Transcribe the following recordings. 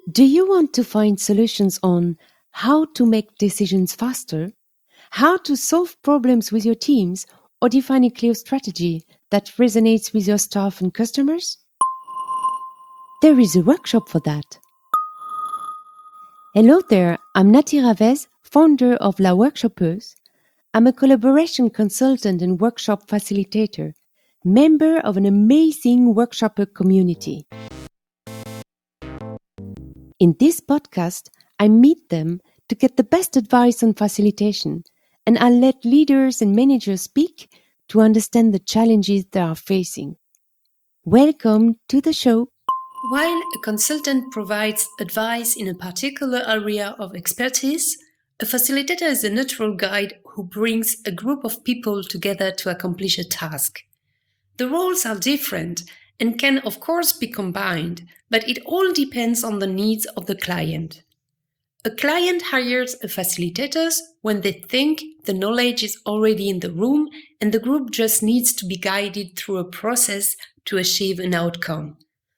Do you want to find solutions on how to make decisions faster, how to solve problems with your teams, or define a clear strategy that resonates with your staff and customers? There is a workshop for that. Hello there, I'm Nati Ravez, founder of La Workshopeuse. I'm a collaboration consultant and workshop facilitator, member of an amazing workshopper community. In this podcast, I meet them to get the best advice on facilitation, and I let leaders and managers speak to understand the challenges they are facing. Welcome to the show. While a consultant provides advice in a particular area of expertise, a facilitator is a neutral guide who brings a group of people together to accomplish a task. The roles are different and can of course be combined, but it all depends on the needs of the client. A client hires a facilitator when they think the knowledge is already in the room and the group just needs to be guided through a process to achieve an outcome.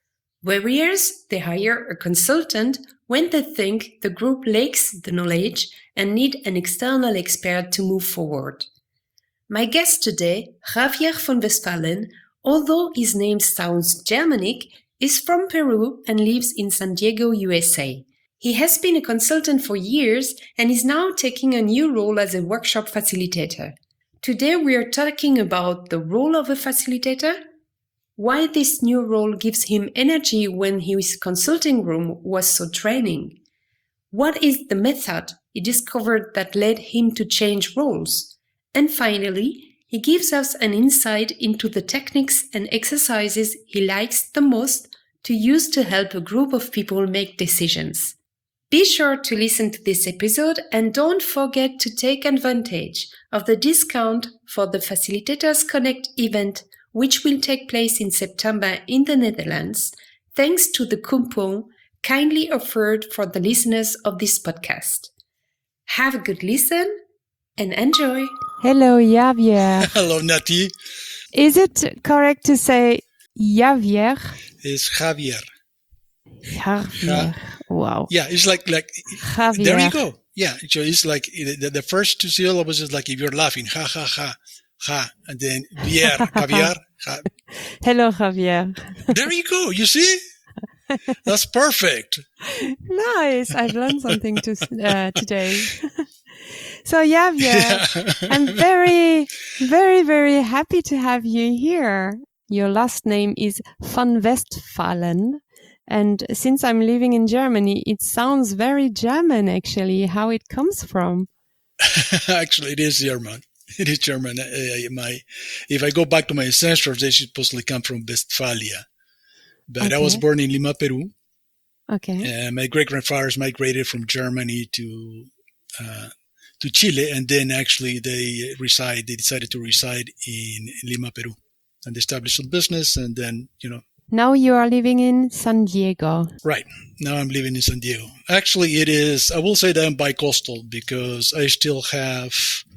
Whereas they hire a consultant when they think the group lacks the knowledge and need an external expert to move forward. My guest today, Javier von Westphalen, although his name sounds Germanic, is from Peru and lives in San Diego, USA. He has been a consultant for years and is now taking a new role as a workshop facilitator. Today we are talking about the role of a facilitator, why this new role gives him energy when his consulting room was so draining, what is the method he discovered that led him to change roles, and finally, he gives us an insight into the techniques and exercises he likes the most to use to help a group of people make decisions. Be sure to listen to this episode and don't forget to take advantage of the discount for the Facilitators Connect event, which will take place in September in the Netherlands, thanks to the coupon kindly offered for the listeners of this podcast. Have a good listen and enjoy. Hello, Javier. Hello, Nati. Is it correct to say Javier? It's Javier. Javier. Wow. Yeah, it's like Javier. There you go. Yeah, so it's like the first two syllables is like if you're laughing, ha ha ha, ha, and then Javier. Ha. Hello, Javier. There you go. You see, that's perfect. Nice. I've learned something today. So, Javier, I'm very, very, very happy to have you here. Your last name is von Westphalen. And since I'm living in Germany, it sounds very German, actually, how it comes from. Actually, it is German. It is German. If I go back to my ancestors, they supposedly come from Westphalia. But okay. I was born in Lima, Peru. Okay. My great-grandfathers migrated from Germany to Chile, and then actually they decided to reside in Lima, Peru, and established a business, and then, Now you are living in San Diego. Right. Now I'm living in San Diego. Actually, I will say that I'm bi-coastal because I still have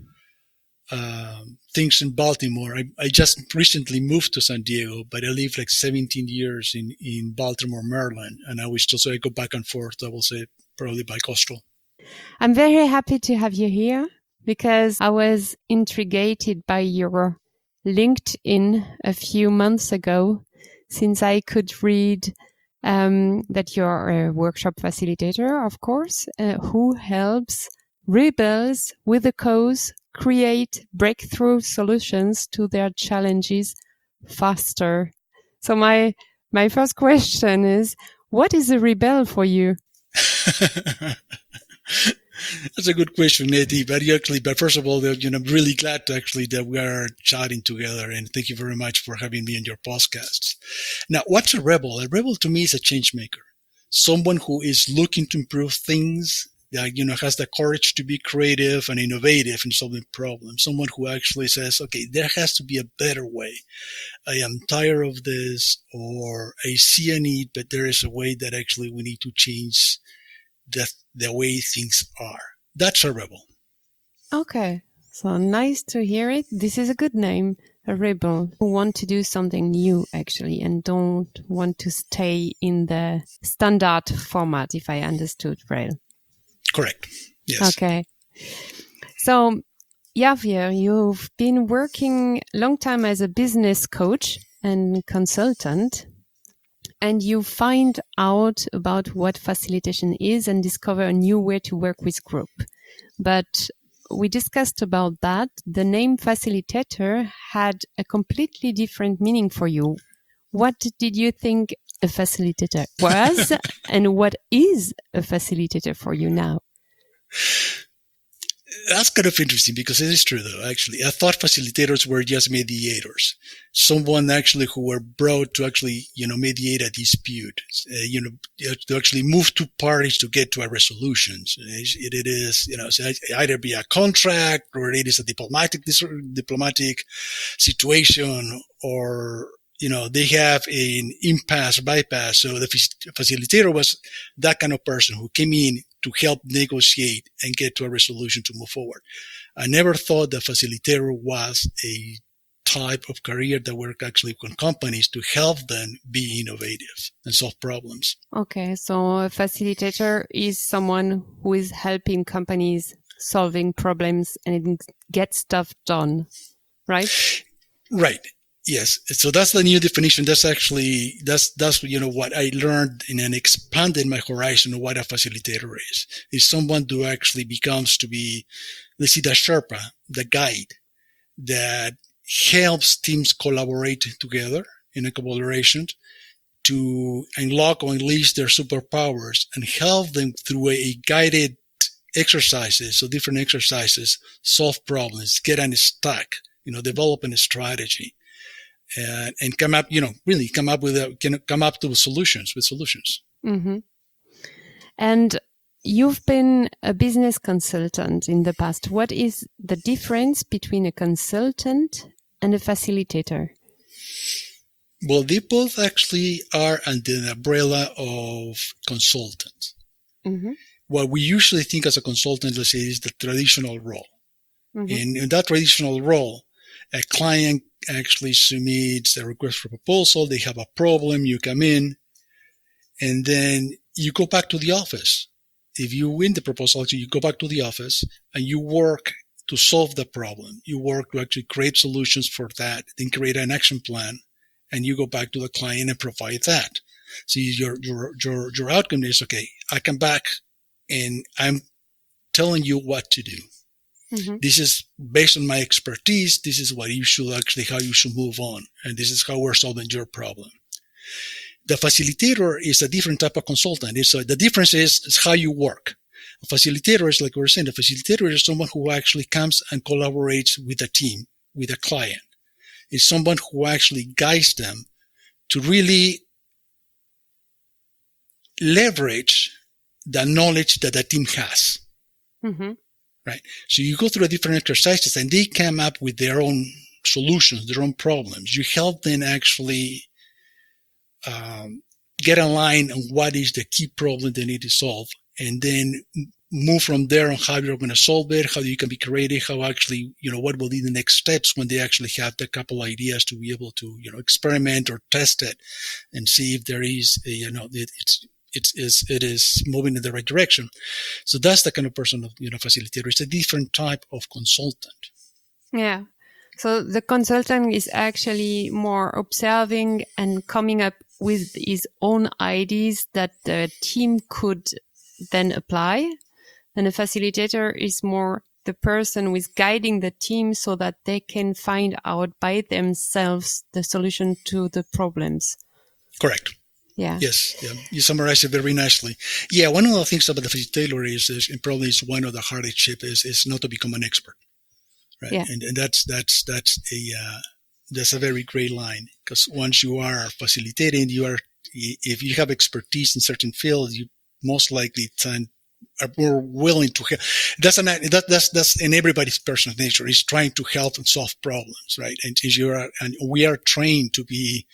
things in Baltimore. I just recently moved to San Diego, but I lived like 17 years in Baltimore, Maryland, and so I go back and forth. I will say probably bi-coastal. I'm very happy to have you here because I was intrigued by your LinkedIn a few months ago, since I could read that you're a workshop facilitator, of course, who helps rebels with a cause create breakthrough solutions to their challenges faster. So my first question is, what is a rebel for you? That's a good question, Nati. But first of all, I'm really glad that we are chatting together, and thank you very much for having me on your podcasts. Now, what's a rebel? A rebel to me is a change maker, someone who is looking to improve things, that has the courage to be creative and innovative in solving problems. Someone who actually says, "Okay, there has to be a better way. I am tired of this, or I see a need, but there is a way that actually we need to change the way things are." That's a rebel. Okay. So nice to hear it. This is a good name. a rebel who want to do something new actually and don't want to stay in the standard format, if I understood right. Correct. Yes. Okay. So, Javier, you've been working a long time as a business coach and consultant, and you find out about what facilitation is and discover a new way to work with group. But we discussed about that. The name facilitator had a completely different meaning for you. What did you think a facilitator was and what is a facilitator for you now? That's kind of interesting because it is true, though, actually. I thought facilitators were just mediators, someone actually who were brought to actually, mediate a dispute, to actually move two parties to get to a resolution. It is, so either be a contract or it is a diplomatic situation or, they have an impasse, bypass. So the facilitator was that kind of person who came in to help negotiate and get to a resolution to move forward. I never thought the facilitator was a type of career that worked actually with companies to help them be innovative and solve problems. Okay, so a facilitator is someone who is helping companies solving problems and get stuff done, right? Right. Yes. So that's the new definition. That's what I learned and expanded my horizon of what a facilitator is someone who actually becomes to be, let's see, the Sherpa, the guide that helps teams collaborate together in a collaboration to unlock or unleash their superpowers and help them through a guided exercises, so different exercises, solve problems, get unstuck, develop a strategy. And come up, really come up to solutions. Mm-hmm. And you've been a business consultant in the past. What is the difference between a consultant and a facilitator? Well, they both actually are under the umbrella of consultant. Mm-hmm. What we usually think as a consultant, let's say, is the traditional role. Mm-hmm. And in that traditional role, a client actually submits a request for proposal. They have a problem. You come in and then you go back to the office. If you win the proposal, you go back to the office and you work to solve the problem. You work to actually create solutions for that, then create an action plan, and you go back to the client and provide that. So your outcome is, okay, I come back and I'm telling you what to do. Mm-hmm. This is based on my expertise. This is how you should move on. And this is how we're solving your problem. The facilitator is a different type of consultant. The difference is how you work. A facilitator is, like we were saying, a facilitator is someone who actually comes and collaborates with a team, with a client. It's someone who actually guides them to really leverage the knowledge that the team has. Mm-hmm. Right. So you go through different exercises and they come up with their own solutions, their own problems. You help them actually get aligned on what is the key problem they need to solve, and then move from there on how you're going to solve it, how you can be creative, how actually, what will be the next steps when they actually have the couple ideas to be able to, experiment or test it and see if there is, it is moving in the right direction. So that's the kind of person of, facilitator. It's a different type of consultant. Yeah. So the consultant is actually more observing and coming up with his own ideas that the team could then apply. And a facilitator is more the person who is guiding the team so that they can find out by themselves the solution to the problems. Correct. Yeah. Yes. Yeah. You summarized it very nicely. Yeah. One of the things about the facilitator is and probably is one of the hardest is not to become an expert. Right. Yeah. And that's a very great line, because once you are facilitating, if you have expertise in certain fields, you most likely are more willing to help. That's in everybody's personal nature, is trying to help and solve problems. Right. And we are trained to be,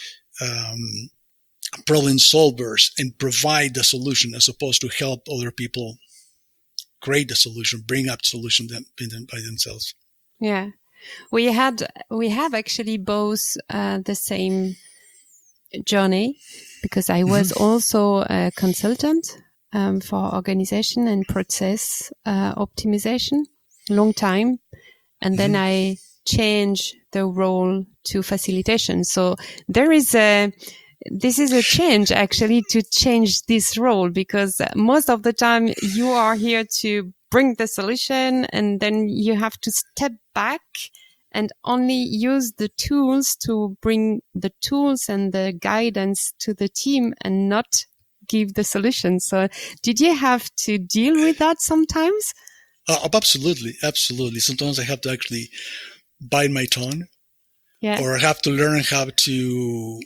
problem solvers and provide the solution, as opposed to help other people create the solution, bring up solution by themselves. Yeah. We have actually both the same journey, because I was also a consultant for organization and process optimization, long time, and then I changed the role to facilitation. So this is a change actually, to change this role, because most of the time you are here to bring the solution, and then you have to step back and only use the tools to bring the tools and the guidance to the team, and not give the solution. So did you have to deal with that sometimes? Absolutely. Sometimes I have to actually bite my tongue, Yeah. or I have to learn how to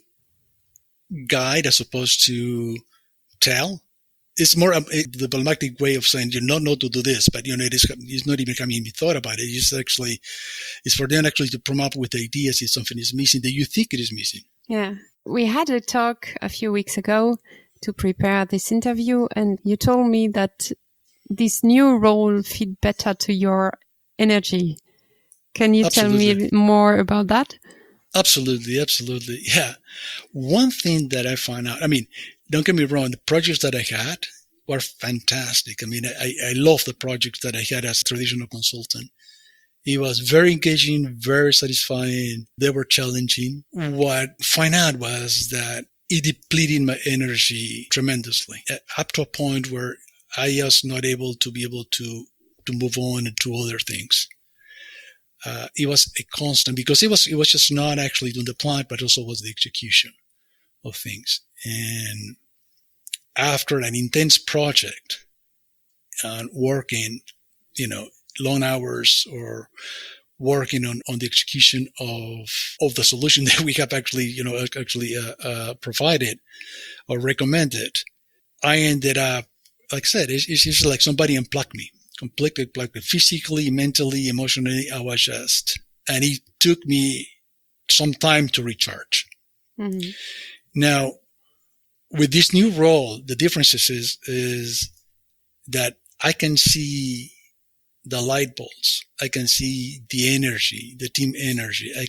guide as opposed to tell. It's more the diplomatic way of saying, you don't know to do this, but it's not even having thought about it. It's for them actually to come up with ideas if something is missing that you think it is missing. Yeah. We had a talk a few weeks ago to prepare this interview, and you told me that this new role fit better to your energy. Can you tell me more about that? Absolutely. Yeah. One thing that I found out, don't get me wrong, the projects that I had were fantastic. I love the projects that I had as a traditional consultant. It was very engaging, very satisfying. They were challenging. What I found out was that it depleted my energy tremendously, up to a point where I was not able to move on to other things. It was a constant, because it was just not actually doing the plan, but also was the execution of things. And after an intense project and working, long hours, or working on the execution of the solution that we have actually provided or recommended, I ended up, like I said, it's just like somebody unplugged me. Completely plugged, physically, mentally, emotionally. And it took me some time to recharge. Mm-hmm. Now, with this new role, the difference is that I can see the light bulbs. I can see the energy, the team energy. I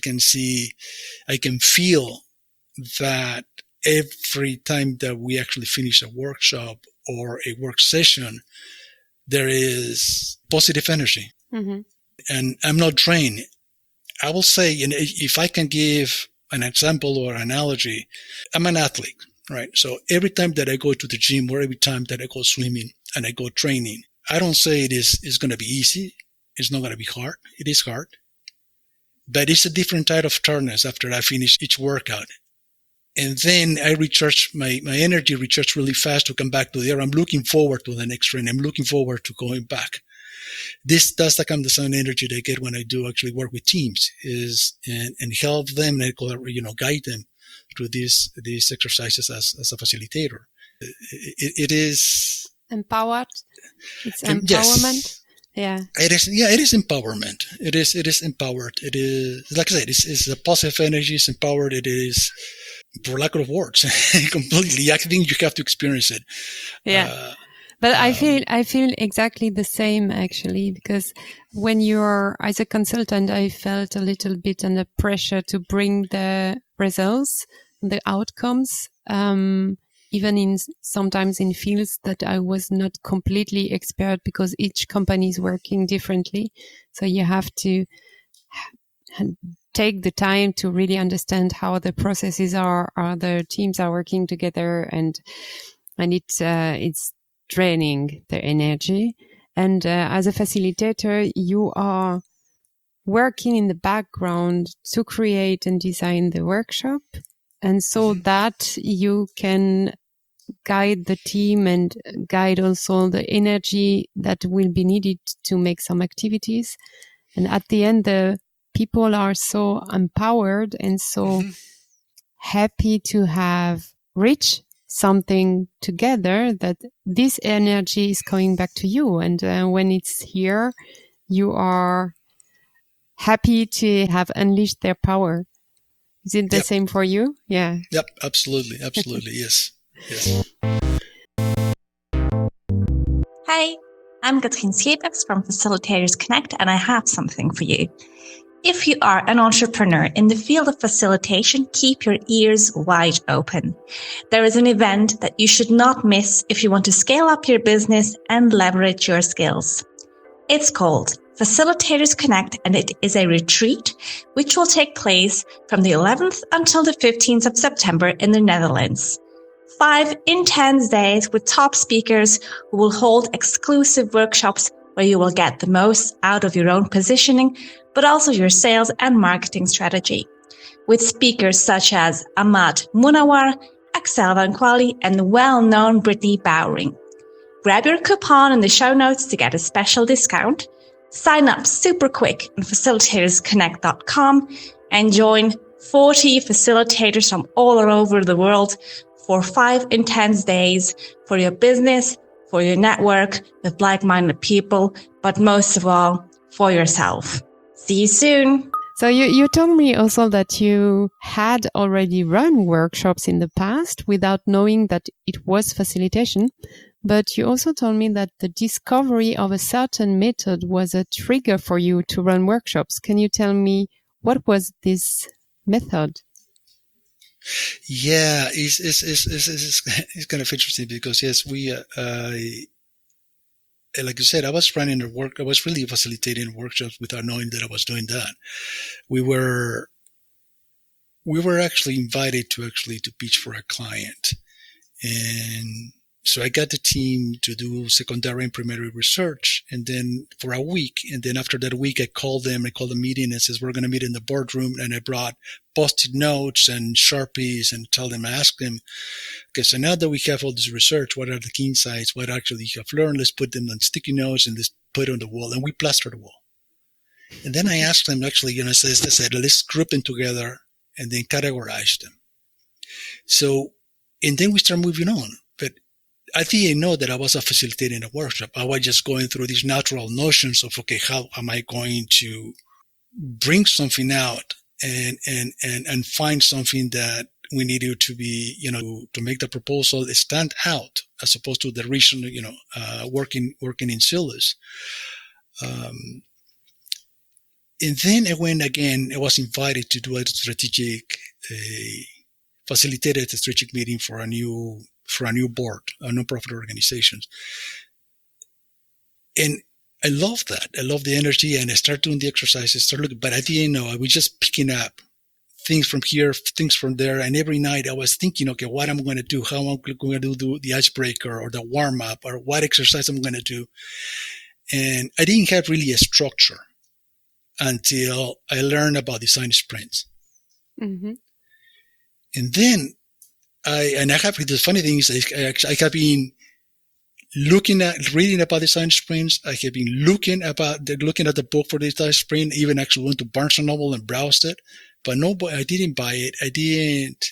can feel that every time that we actually finish a workshop or a work session, there is positive energy. Mm-hmm. And I'm not drained. I will say, if I can give an example or analogy, I'm an athlete, right? So every time that I go to the gym, or every time that I go swimming and I go training, I don't say it's going to be easy. It's not going to be hard. It is hard. But it's a different type of tiredness after I finish each workout. And then I recharge my energy, recharge really fast to come back to there. I'm looking forward to the next training. I'm looking forward to going back. That's the kind of same energy that I get when I do actually work with teams and help them and guide them through these exercises as a facilitator. It is empowered. It's empowerment. Yes. Yeah. It is. Yeah, it is empowerment. It is empowered. It is, like I said, it's a positive energy. It's empowered. It is, for lack of words, completely. I think you have to experience it. Yeah. But I feel exactly the same, actually, because when you're, as a consultant, I felt a little bit under pressure to bring the results, the outcomes, even sometimes in fields that I was not completely expert, because each company is working differently. So you have to take the time to really understand how the processes are the teams are working together, and it's draining their energy. And as a facilitator, you are working in the background to create and design the workshop, and so that you can guide the team and guide also the energy that will be needed to make some activities. And at the end, the people are so empowered and so happy to have reached something together, that this energy is coming back to you. And when it's here, you are happy to have unleashed their power. Is it the same for you? Yeah. Yep. Absolutely. Yes. Hi, I'm Katrien Schiepers from Facilitators Connect, and I have something for you. if you are an entrepreneur in the field of facilitation, keep your ears wide open. There is an event that you should not miss if you want to scale up your business and leverage your skills. It's called Facilitators Connect, and it is a retreat which will take place from the 11th until the 15th of September in the Netherlands. 5 intense days with top speakers who will hold exclusive workshops where you will get the most out of your own positioning, but also your sales and marketing strategy. With speakers such as Ahmad Munawar, Axel Van Quali, and the well-known Brittany Bowring. Grab your coupon in the show notes to get a special discount. Sign up super quick on facilitatorsconnect.com and join 40 facilitators from all over the world for 5 intense days for your business, for your network with like-minded people, but most of all, for yourself. See you soon. So you told me also that you had already run workshops in the past without knowing that it was facilitation. But you also told me that the discovery of a certain method was a trigger for you to run workshops. Can you tell me what was this method? Yeah, it's kind of interesting because yes, we like you said, I was running a work. I was really facilitating workshops without knowing that I was doing that. We were actually invited to pitch for a client, and so I got the team to do secondary and primary research, and then for a week, and then after that week, I called a meeting and says, we're going to meet in the boardroom. And I brought Post-it notes and Sharpies and ask them, okay, so now that we have all this research, what are the key insights? What actually you have learned? Let's put them on sticky notes and let's put it on the wall. And we plastered the wall. And then I asked them actually, I said, let's group them together and then categorize them. So, and then we start moving on. But I didn't know that I was facilitating a workshop. I was just going through these natural notions of, okay, how am I going to bring something out and find something that we needed to be, to make the proposal stand out as opposed to the recent, working in silos. And then I was invited to do facilitated a strategic meeting for a new board, a nonprofit organizations. And I love that. I love the energy, and I start doing the exercises, but I didn't know. I was just picking up things from here, things from there. And every night I was thinking, okay, what I'm going to do, how I'm going to do the icebreaker or the warm up or what exercise I'm going to do. And I didn't have really a structure until I learned about design sprints. Mm-hmm. And then the funny thing is I have been reading about design sprints. I have been looking at the book for the design sprint, even actually went to Barnes & Noble and browsed it. But I didn't buy it. I didn't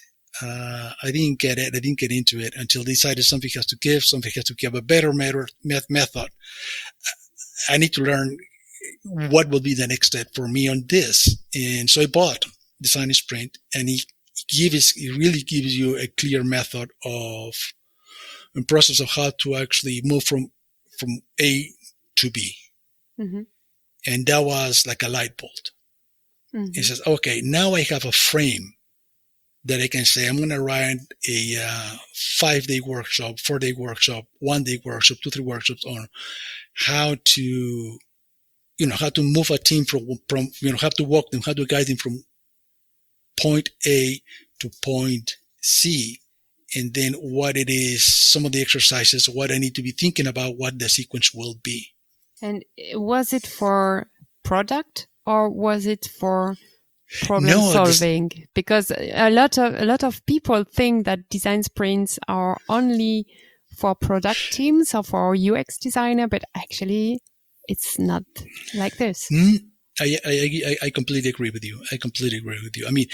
get it. I didn't get into it until I decided something has to give a better method. I need to learn what will be the next step for me on this. And so I bought Design Sprint, and it really gives you a clear method of a process of how to actually move from A to B. Mm-hmm. And that was like a light bulb. Mm-hmm. It says, okay, now I have a frame that I can say, I'm going to run a 5-day workshop, 4-day workshop, 1-day workshop, 2-3 workshops on how to move a team from how to walk them, how to guide them from point A to point C. And then what it is, some of the exercises, what I need to be thinking about, what the sequence will be. And was it for product or was it for problem solving? Because a lot of people think that design sprints are only for product teams or for UX designer, but actually it's not like this. I completely agree with you. I mean,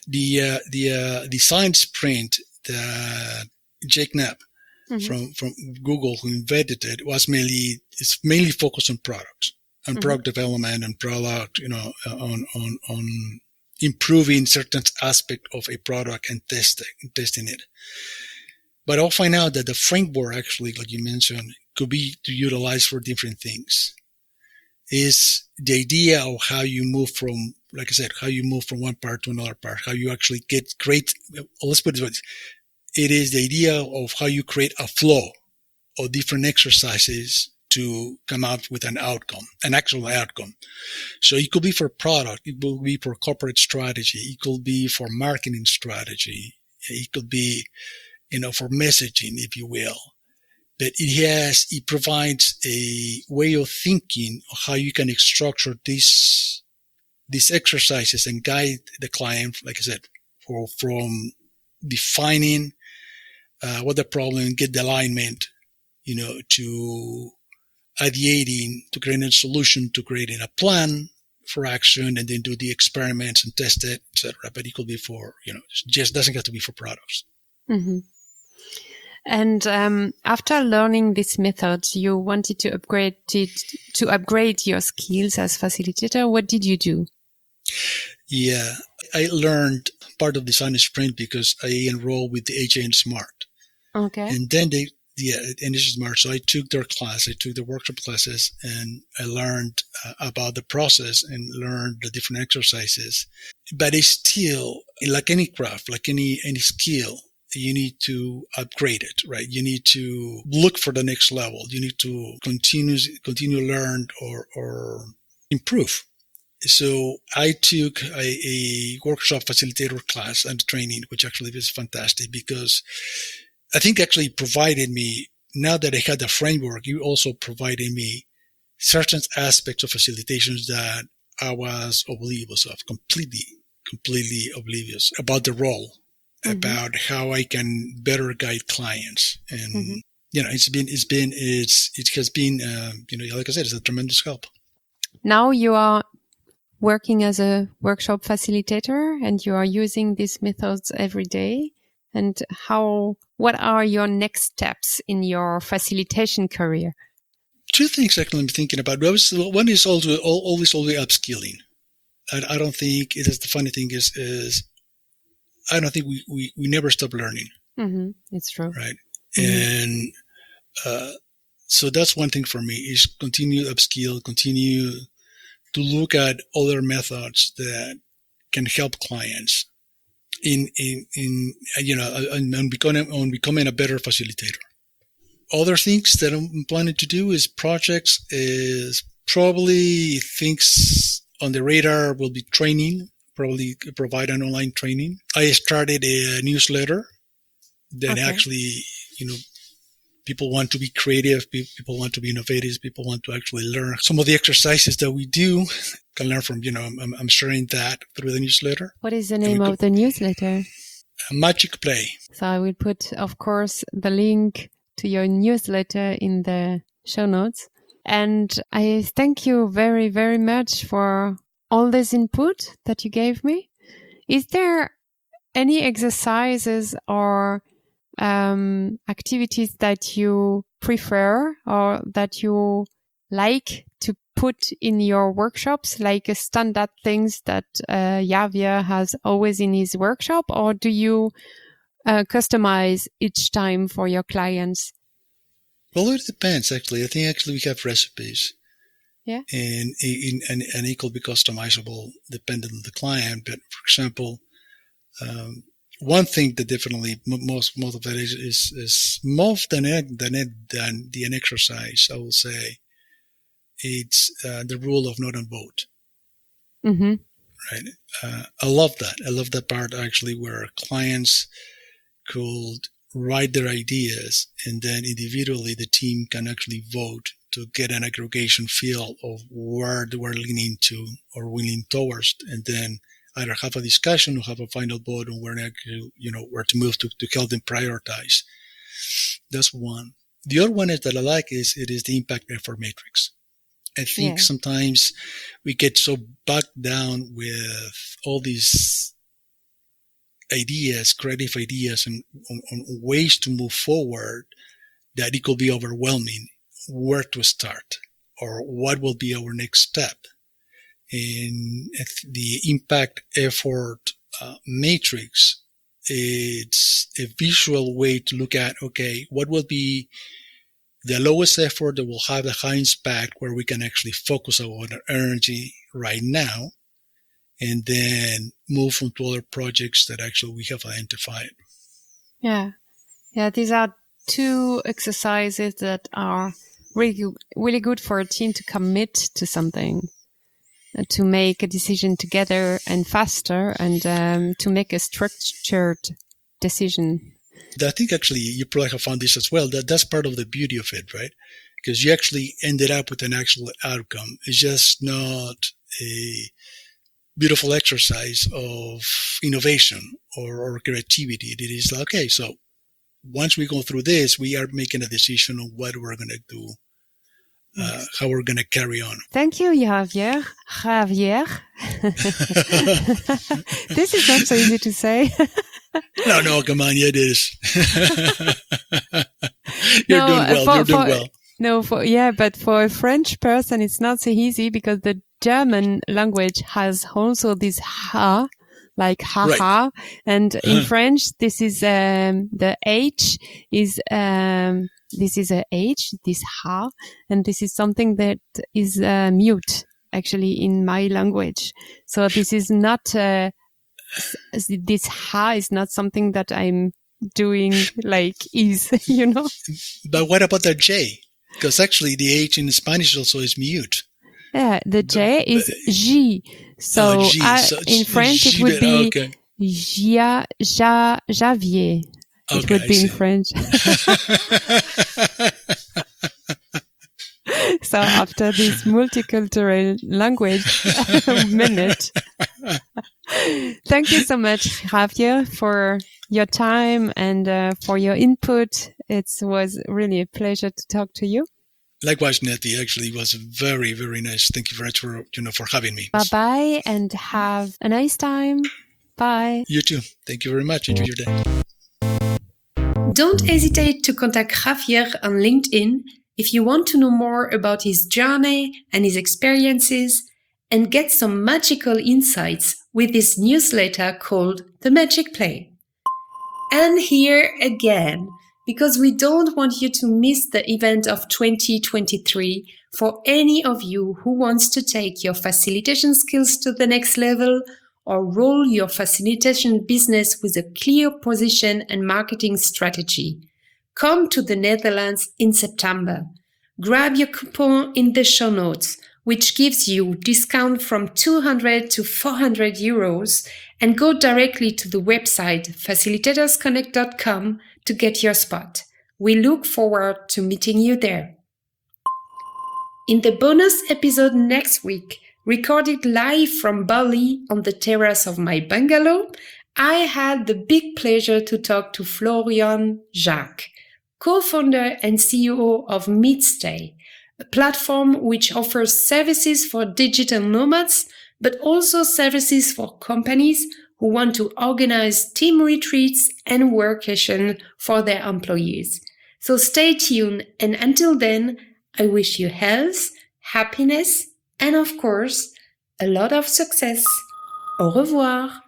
the design sprint that Jake Knapp from Google, who invented it, it's mainly focused on products and product development and product, on improving certain aspect of a product and testing it. But I'll find out that the framework actually, like you mentioned, could be to utilize for different things. Is the idea of how you move from like I said, how you move from one part to another part, how you actually let's put it this way. It is the idea of how you create a flow of different exercises to come out with an actual outcome. So it could be for product, it will be for corporate strategy, it could be for marketing strategy, it could be, for messaging, if you will. But it provides a way of thinking of how you can structure these exercises and guide the client, like I said, from defining what the problem, get the alignment, to ideating, to creating a solution, to creating a plan for action, and then do the experiments and test it, etc. But it could be for, just doesn't have to be for products. Mm-hmm. And after learning these methods, you wanted to upgrade your skills as facilitator. What did you do? Yeah, I learned part of Design Sprint because I enrolled with the HN Smart. Okay. And then and this is Smart. So I took their class, I took the workshop classes, and I learned about the process and learned the different exercises. But it's still, like any craft, like any skill, you need to upgrade it, right? You need to look for the next level. You need to continue learn or improve. So I took a workshop facilitator class and training, which actually was fantastic because I think actually provided me, now that I had the framework, you also provided me certain aspects of facilitations that I was oblivious of, completely oblivious about the role, about how I can better guide clients. And, it has been, like I said, it's a tremendous help. Now you are working as a workshop facilitator and you are using these methods every day. And what are your next steps in your facilitation career? Two things actually I'm thinking about. One is always upskilling. I don't think it is. The funny thing is I don't think we never stop learning. Mm-hmm. It's true. Right. Mm-hmm. And so that's one thing for me is continue upskill, continue to look at other methods that can help clients in becoming a better facilitator. Other things that I'm planning to do is projects, is probably things on the radar will be training, probably provide an online training. I started a newsletter that actually, people want to be creative, people want to be innovative, people want to actually learn some of the exercises that we do, can learn from, I'm sharing that through the newsletter. What is the name of the newsletter? Magic Play. So I will put, of course, the link to your newsletter in the show notes. And I thank you very, very much for all this input that you gave me. Is there any exercises or activities that you prefer or that you like to put in your workshops, like standard things that Javier has always in his workshop, or do you customize each time for your clients? Well, it depends, actually. I think actually we have recipes. Yeah. And it could be customizable depending on the client. But for example, one thing that definitely most of it is more than an exercise, I will say, it's the rule of not on vote. Mm-hmm. Right. I love that. I love that part actually where clients could write their ideas and then individually the team can actually vote to get an aggregation feel of where they were leaning to or leaning towards, and then either have a discussion or have a final vote on where to move to help them prioritize. That's one. The other one is that I like is the impact effort matrix. I think sometimes we get so bogged down with all these ideas, creative ideas, and on ways to move forward that it could be overwhelming where to start or what will be our next step. And the impact effort matrix, it's a visual way to look at, okay, what will be the lowest effort that will have the highest impact where we can actually focus our energy right now, and then move on to other projects that actually we have identified. Yeah. These are two exercises that are really good for a team to commit to something, to make a decision together and faster, and to make a structured decision. I think actually you probably have found this as well. That's part of the beauty of it, right? Because you actually ended up with an actual outcome. It's just not a beautiful exercise of innovation or creativity. It is like, okay, so once we go through this, we are making a decision on what we're going to do, how we're going to carry on. Thank you, Javier. This is not so easy to say. No, come on, yeah, it is. You're doing well. No, but for a French person, it's not so easy because the German language has also this ha, like ha-ha. Right. And in French, this is, the H is, this is a H, this ha, and this is something that is, mute, actually, in my language. So this is not, this ha is not something that I'm doing like is, you know? But what about the J? Because actually the H in Spanish also is mute. Yeah, the J is J. So, in French it would be Javier. It would be in French. So after this multicultural language minute, thank you so much, Javier, for your time and for your input. It was really a pleasure to talk to you. Likewise, Nettie. Actually, it was very, very nice. Thank you very much for having me. Bye-bye and have a nice time. Bye. You too. Thank you very much. Enjoy your day. Don't hesitate to contact Javier on LinkedIn if you want to know more about his journey and his experiences and get some magical insights with this newsletter called The Magic Play. And here again, because we don't want you to miss the event of 2023 for any of you who wants to take your facilitation skills to the next level or roll your facilitation business with a clear position and marketing strategy. Come to the Netherlands in September. Grab your coupon in the show notes, which gives you discount from 200 to 400 euros, and go directly to the website facilitatorsconnect.com to get your spot. We look forward to meeting you there. In the bonus episode next week, recorded live from Bali on the terrace of my bungalow, I had the big pleasure to talk to Florian Jacques, co-founder and CEO of Meetstay, a platform which offers services for digital nomads, but also services for companies who want to organize team retreats and workation for their employees. So stay tuned, and until then, I wish you health, happiness, and of course, a lot of success. Au revoir.